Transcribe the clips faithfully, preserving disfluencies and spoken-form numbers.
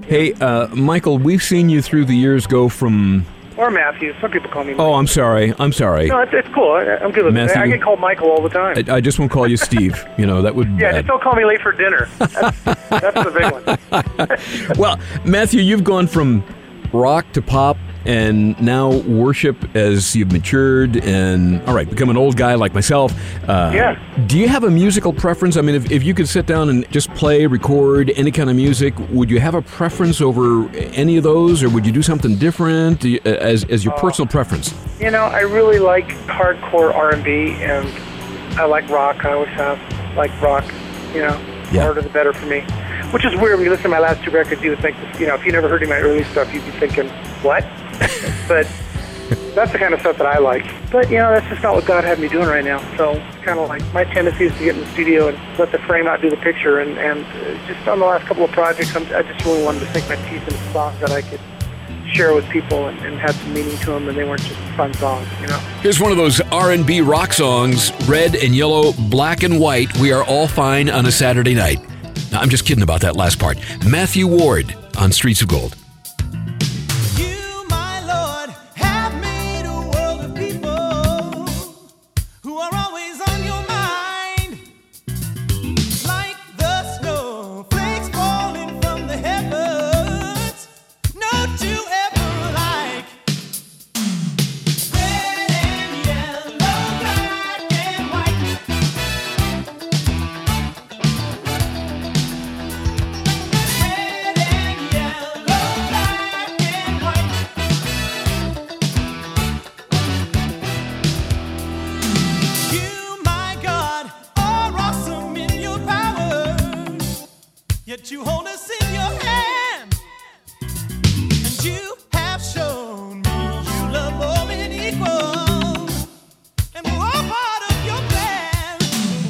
Hey, uh, Michael, we've seen you through the years go from... Or Matthew. Some people call me Michael. Oh, I'm sorry. I'm sorry. No, it's, it's cool. I, I'm good with Matthew, it. I get called Michael all the time. I, I just won't call you Steve. You know, that would be Yeah, bad. just don't call me late for dinner. That's, that's the big one. Well, Matthew, you've gone from rock to pop and now worship as you've matured and, all right, become an old guy like myself. Uh, Yeah. Do you have a musical preference? I mean, if, if you could sit down and just play, record any kind of music, would you have a preference over any of those, or would you do something different Do you- as, as your personal preference? You know, I really like hardcore R and B, and I like rock. I always have like rock. You know, the Yeah. harder the better for me. Which is weird. When you listen to my last two records, you would think, this, you know, if you never heard any of my early stuff, you'd be thinking, what? But that's the kind of stuff that I like. But, you know, that's just not what God had me doing right now. So it's kind of like my tendency is to get in the studio and let the frame out do the picture. And, and uh, just on the last couple of projects, I'm, I just really wanted to sink my teeth into songs that I could share with people and, and had some meaning to them, and they weren't just fun songs, you know. Here's one of those R and B rock songs, red and yellow, black and white. We are all fine on a Saturday night. Now, I'm just kidding about that last part. Matthew Ward on Streets of Gold. You, my Lord, have made a world of people who are always on your mind, like the snowflakes falling from the heavens. No two ever like. Red and yellow, black and white. Red and yellow, black and white. You, my God, are awesome in your power, yet you hold us in your hand. And you have shown me you love more than equal, and we're all part of your plan.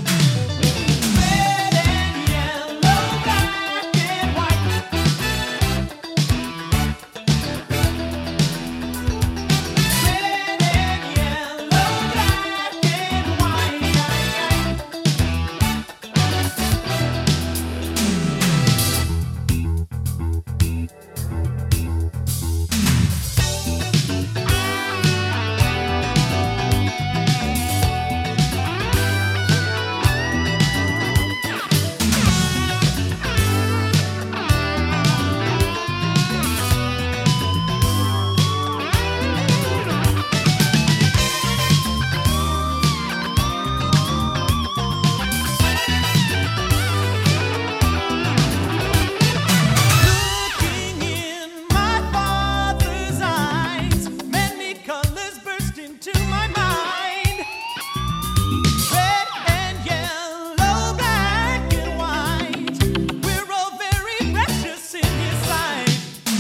Red and yellow, black and white. Red and yellow, black and Looking in my Father's eyes, many colors burst into my mind. Red and yellow, black and white. We're all very precious in His sight.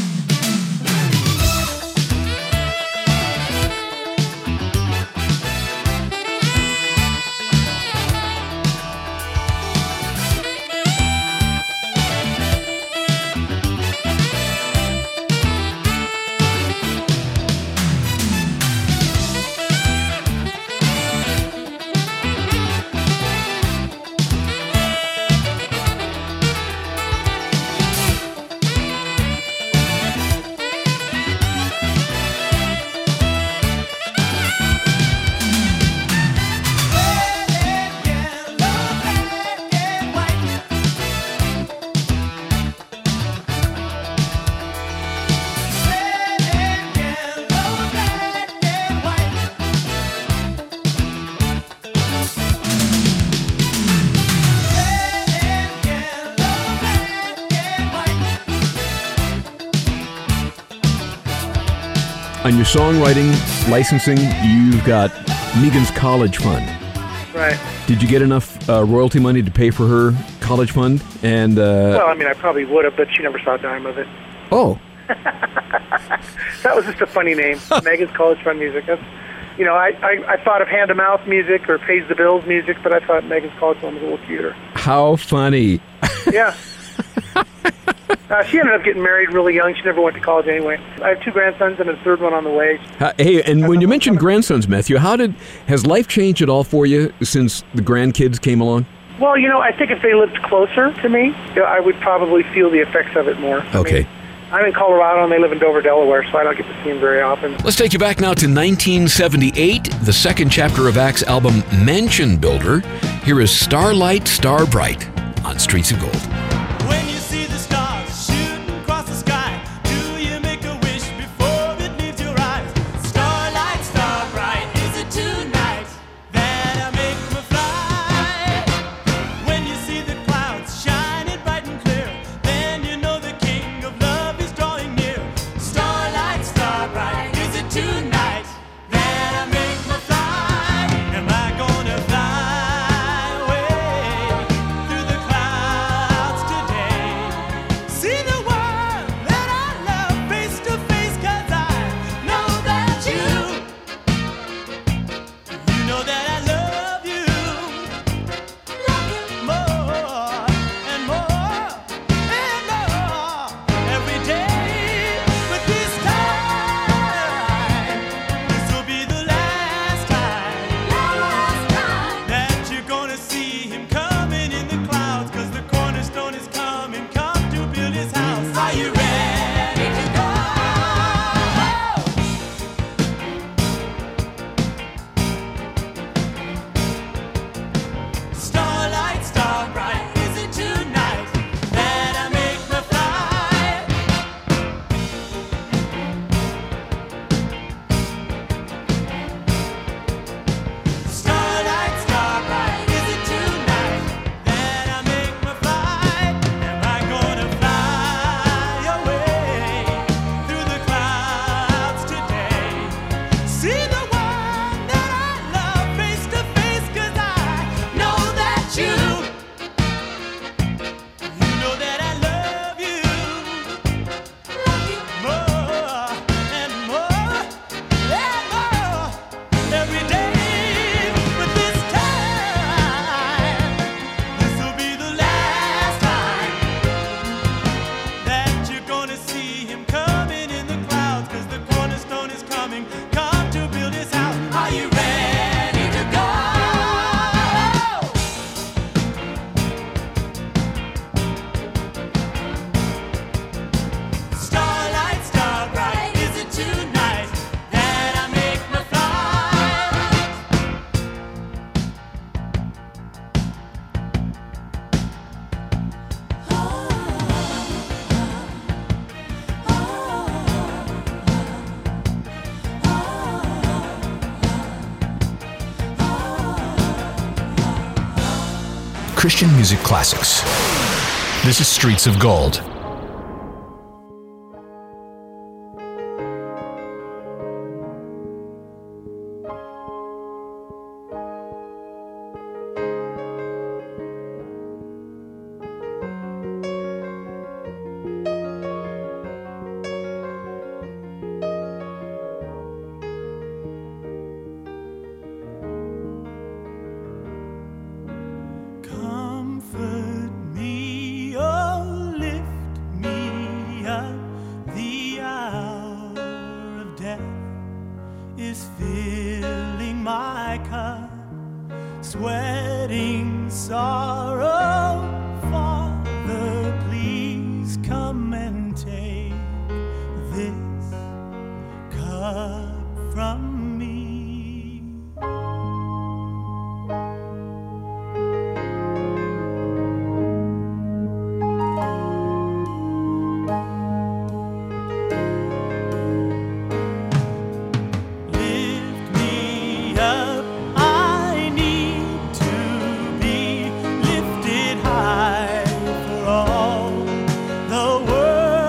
Red and yellow, black and white. Red and yellow, black and white. Red and yellow, black and white. On your songwriting, licensing, you've got Megan's college fund. Right. Did you get enough uh, royalty money to pay for her college fund? And uh, Well, I mean, I probably would have, but she never saw a dime of it. oh, That was just a funny name, Megan's College Fund Music. That's, you know, I, I, I thought of Hand to Mouth music or Pays the Bills music, but I thought Megan's College Fund was a little cuter. how funny! Yeah. Uh, she ended up getting married really young. She never went to college anyway. I have two grandsons and a third one on the way. Uh, Hey, and when you mentioned grandsons, Matthew, how did has life changed at all for you since the grandkids came along? Well, you know, I think if they lived closer to me, you know, I would probably feel the effects of it more. I Okay. mean, I'm in Colorado, and they live in Dover, Delaware, so I don't get to see them very often. Let's take you back now to nineteen seventy-eight, the second chapter of Act's album Mansion Builder. Here is Starlight, Star Bright on Streets of Gold. When you see the stars shooting across the sky, do you make a wish before it leaves your eyes? Starlight, star bright, is it tonight that I make me fly? When you see the clouds shining bright and clear, then you know the king of love is drawing near. Starlight, star bright, is it tonight that I make me fly? Am I gonna fly away through the clouds today? See the world that I love face to face, 'cause I know that you, you know that I love you, love you more and more and more every day. But this time, this will be the last time, last time that you're gonna see him coming in the clouds, 'cause the cornerstone is coming, come to build his house. Are you ready to go? Starlight, star bright, is it tonight that I make me fly? Starlight, star bright, is it tonight that I make me fly? Am I gonna fly away through the clouds today? See the one that I love face to face, 'cause I know that you, you know that I love you, love you more and more and more every day. But this time, this will be the last time that you're gonna see him coming in the clouds, 'cause the cornerstone is coming, come to build his house. Are you ready to go? Starlight, star bright, is it tonight that I make me fly? Christian music classics. This is Streets of Gold. Comfort me, oh, lift me up. The hour of death is filling my cup, sweating sorrow. Father, please come and take this cup from me. Lift me up, I need to be lifted high, for all the world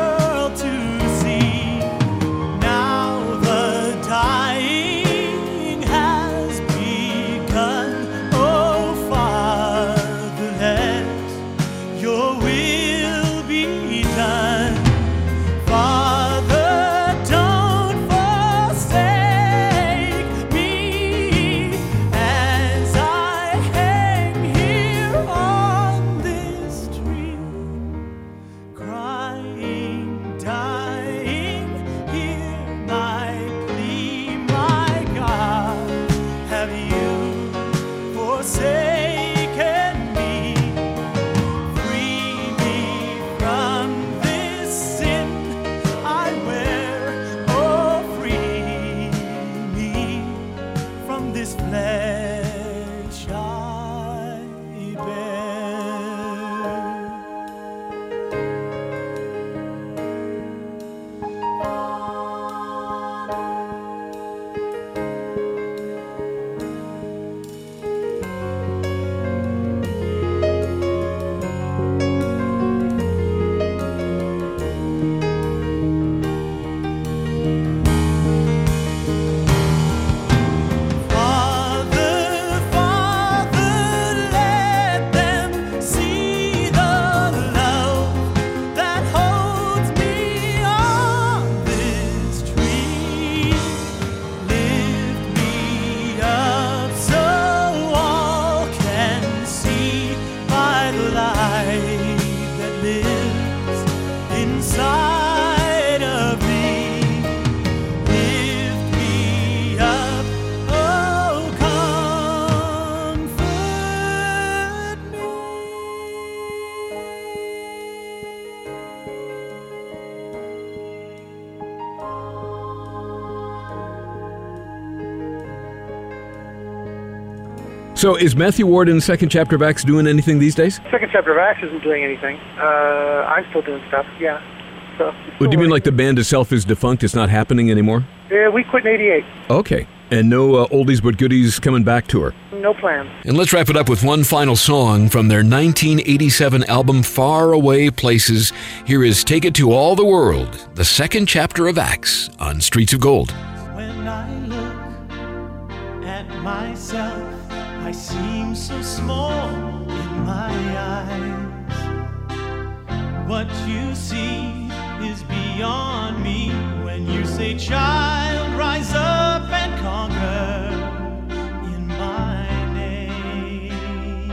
So is Matthew Ward in the second chapter of Acts doing anything these days? Second chapter of Acts isn't doing anything. Uh, I'm still doing stuff, yeah. So, What do you mean like the band itself is defunct, it's not happening anymore? Yeah, we quit in eighty-eight. Okay. And no uh, oldies but goodies coming back tour? No plans. And let's wrap it up with one final song from their nineteen eighty-seven album, Far Away Places. Here is Take It to All the World, the second chapter of Acts on Streets of Gold. When I look at myself, I seem so small in my eyes. What you see is beyond me when you say, child, rise up and conquer in my name.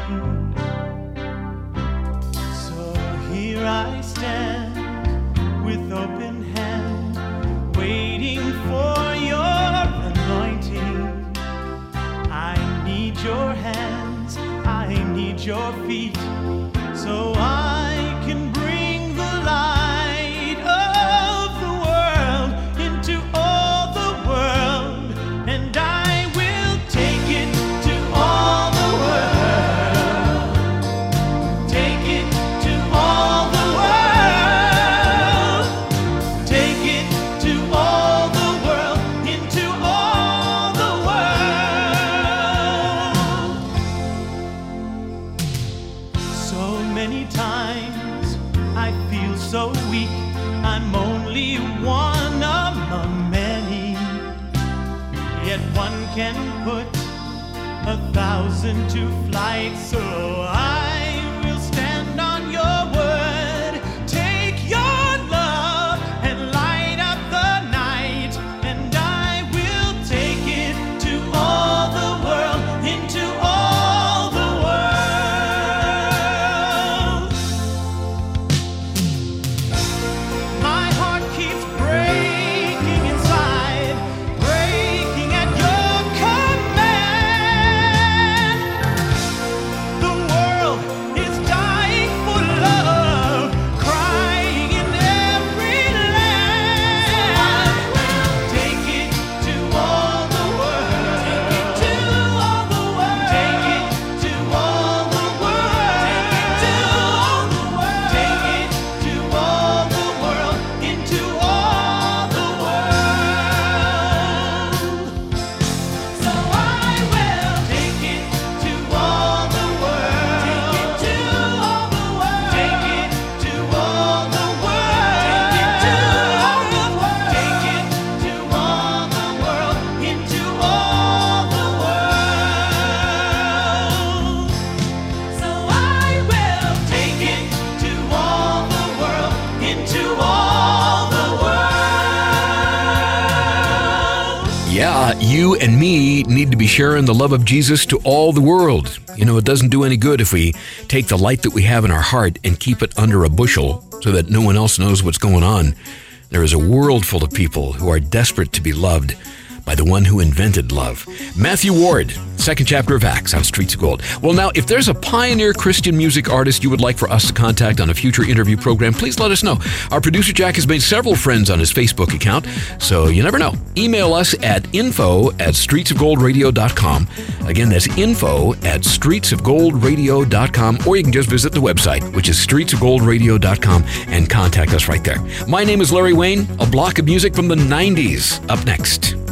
So here I stand with open hand, waiting for your anointing. I need your hands, I need your feet, so I can bring the light of the world into all the world, and I will take it to all the world. Take it to all the world. Take it to all the world, into all the world. So many times I feel so weak, I'm only one among many. Yet one can put a thousand to flight, so I will stand on your word. Take your love and light up the night, and I will take it to all the world, into all the world. My heart keeps breaking inside, breaking at your command. The world is dying for love, crying in every land. Take it to all the world. Take it to all the world. Take it to all the world. Take it to all the world. Take it to all the world, into all the world. So I will take it to all the world. Take it to all the world. Take it to all the world. Take it to all the world. Take it to all the world, into all the world. So I will take it to all the world, into all the world. Yeah, you and me need to be sharing the love of Jesus to all the world. You know, it doesn't do any good if we take the light that we have in our heart and keep it under a bushel so that no one else knows what's going on. There is a world full of people who are desperate to be loved by the one who invented love. Matthew Ward, second chapter of Acts on Streets of Gold. Well, now, if there's a pioneer Christian music artist you would like for us to contact on a future interview program, please let us know. Our producer Jack has made several friends on his Facebook account, so you never know. Email us at info at streets of gold radio dot com. Again, that's info at streets of gold radio dot com, or you can just visit the website, which is streets of gold radio dot com, and contact us right there. My name is Larry Wayne, a block of music from the nineties. Up next.